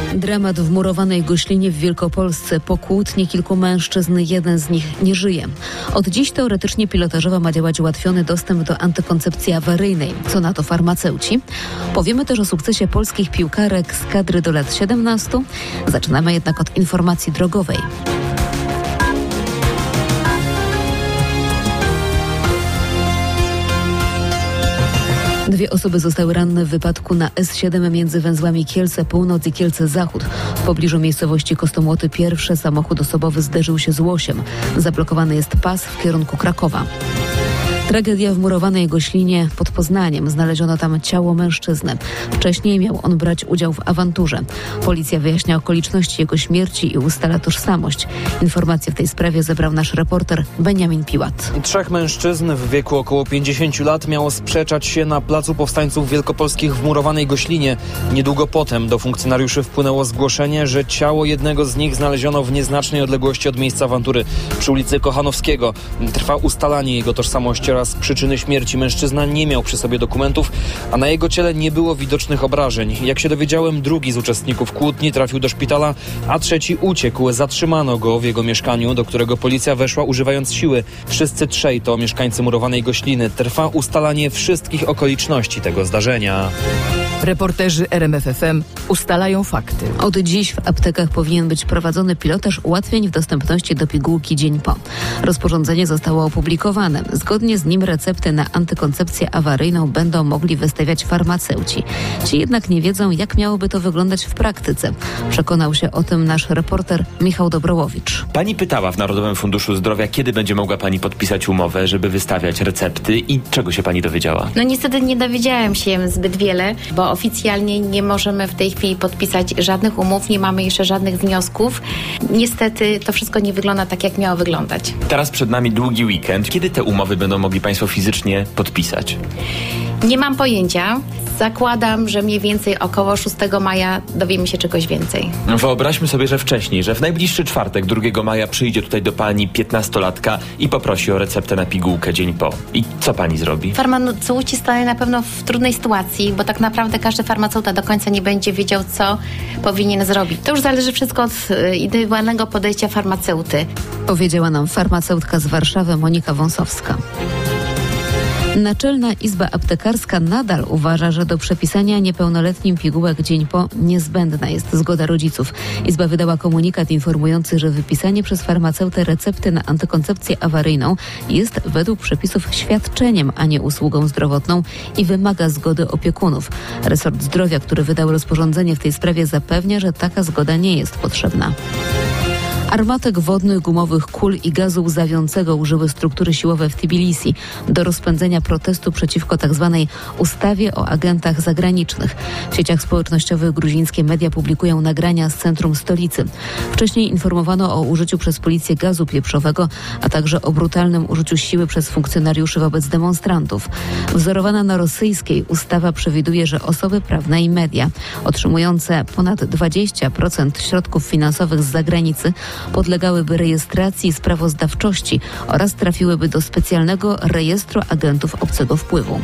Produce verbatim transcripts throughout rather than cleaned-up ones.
Dramat w murowanej Goślinie w Wielkopolsce. Po kłótni kilku mężczyzn, jeden z nich nie żyje. Od dziś teoretycznie pilotażowo ma działać ułatwiony dostęp do antykoncepcji awaryjnej. Co na to farmaceuci? Powiemy też o sukcesie polskich piłkarek z kadry do lat siedemnastu. Zaczynamy jednak od informacji drogowej. Dwie osoby zostały ranne w wypadku na S siedem między węzłami Kielce Północ i Kielce Zachód. W pobliżu miejscowości Kostomłoty pierwsze samochód osobowy zderzył się z łosiem. Zablokowany jest pas w kierunku Krakowa. Tragedia w murowanej Goślinie pod Poznaniem. Znaleziono tam ciało mężczyzny. Wcześniej miał on brać udział w awanturze. Policja wyjaśnia okoliczności jego śmierci i ustala tożsamość. Informacje w tej sprawie zebrał nasz reporter Beniamin Piłat. Trzech mężczyzn w wieku około pięćdziesięciu lat miało sprzeczać się na Placu Powstańców Wielkopolskich w murowanej Goślinie. Niedługo potem do funkcjonariuszy wpłynęło zgłoszenie, że ciało jednego z nich znaleziono w nieznacznej odległości od miejsca awantury przy ulicy Kochanowskiego. Trwa ustalanie jego tożsamości oraz przyczyny śmierci. Mężczyzna nie miał przy sobie dokumentów, a na jego ciele nie było widocznych obrażeń. Jak się dowiedziałem, drugi z uczestników kłótni trafił do szpitala, a trzeci uciekł. Zatrzymano go w jego mieszkaniu, do którego policja weszła używając siły. Wszyscy trzej to mieszkańcy murowanej Gośliny. Trwa ustalanie wszystkich okoliczności tego zdarzenia. Reporterzy R M F F M ustalają fakty. Od dziś w aptekach powinien być prowadzony pilotaż ułatwień w dostępności do pigułki dzień po. Rozporządzenie zostało opublikowane. Zgodnie z nim recepty na antykoncepcję awaryjną będą mogli wystawiać farmaceuci. Ci jednak nie wiedzą, jak miałoby to wyglądać w praktyce. Przekonał się o tym nasz reporter Michał Dobrołowicz. Pani pytała w Narodowym Funduszu Zdrowia, kiedy będzie mogła pani podpisać umowę, żeby wystawiać recepty i czego się pani dowiedziała? No niestety nie dowiedziałem się zbyt wiele, bo oficjalnie nie możemy w tej chwili podpisać żadnych umów, nie mamy jeszcze żadnych wniosków. Niestety to wszystko nie wygląda tak, jak miało wyglądać. Teraz przed nami długi weekend. Kiedy te umowy będą mogli państwo fizycznie podpisać? Nie mam pojęcia. Zakładam, że mniej więcej około szóstego maja dowiemy się czegoś więcej. Wyobraźmy sobie, że wcześniej, że w najbliższy czwartek, drugiego maja przyjdzie tutaj do pani piętnastolatka i poprosi o receptę na pigułkę dzień po. I co pani zrobi? Farmaceuci stają na pewno w trudnej sytuacji, bo tak naprawdę każdy farmaceuta do końca nie będzie wiedział, co powinien zrobić. To już zależy wszystko od indywidualnego podejścia farmaceuty. Powiedziała nam farmaceutka z Warszawy Monika Wąsowska. Naczelna Izba Aptekarska nadal uważa, że do przepisania niepełnoletnim pigułek dzień po niezbędna jest zgoda rodziców. Izba wydała komunikat informujący, że wypisanie przez farmaceutę recepty na antykoncepcję awaryjną jest według przepisów świadczeniem, a nie usługą zdrowotną i wymaga zgody opiekunów. Resort Zdrowia, który wydał rozporządzenie w tej sprawie, zapewnia, że taka zgoda nie jest potrzebna. Armatek wodnych, gumowych kul i gazu łzawiącego użyły struktury siłowe w Tbilisi do rozpędzenia protestu przeciwko tzw. ustawie o agentach zagranicznych. W sieciach społecznościowych gruzińskie media publikują nagrania z centrum stolicy. Wcześniej informowano o użyciu przez policję gazu pieprzowego, a także o brutalnym użyciu siły przez funkcjonariuszy wobec demonstrantów. Wzorowana na rosyjskiej ustawa przewiduje, że osoby prawne i media otrzymujące ponad dwadzieścia procent środków finansowych z zagranicy podlegałyby rejestracji i sprawozdawczości oraz trafiłyby do specjalnego rejestru agentów obcego wpływu.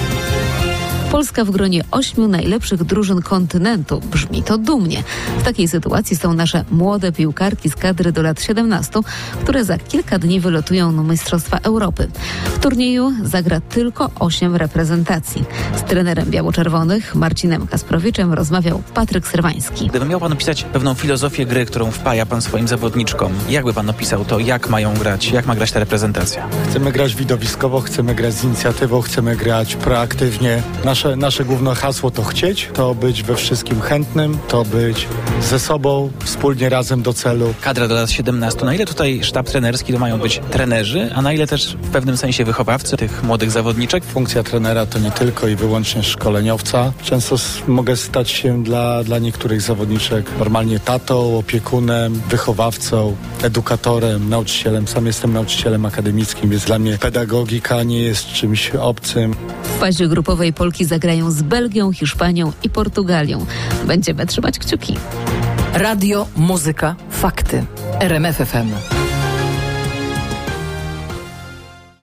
Polska w gronie ośmiu najlepszych drużyn kontynentu. Brzmi to dumnie. W takiej sytuacji są nasze młode piłkarki z kadry do lat siedemnastu, które za kilka dni wylotują na Mistrzostwa Europy. W turnieju zagra tylko osiem reprezentacji. Z trenerem biało-czerwonych Marcinem Kasprowiczem rozmawiał Patryk Serwański. Gdyby miał pan opisać pewną filozofię gry, którą wpaja pan swoim zawodniczkom, jak by pan opisał to, jak mają grać, jak ma grać ta reprezentacja? Chcemy grać widowiskowo, chcemy grać z inicjatywą, chcemy grać proaktywnie. Nasze Nasze, nasze główne hasło to chcieć, to być we wszystkim chętnym, to być ze sobą, wspólnie razem do celu. Kadra do lat siedemnastu. Na ile tutaj sztab trenerski to mają być trenerzy, a na ile też w pewnym sensie wychowawcy tych młodych zawodniczek? Funkcja trenera to nie tylko i wyłącznie szkoleniowca. Często s- mogę stać się dla, dla niektórych zawodniczek normalnie tatą, opiekunem, wychowawcą, edukatorem, nauczycielem. Sam jestem nauczycielem akademickim, więc dla mnie pedagogika nie jest czymś obcym. W fazie grupowej Polki zagrają z Belgią, Hiszpanią i Portugalią. Będziemy trzymać kciuki. Radio, muzyka, fakty. R M F F M.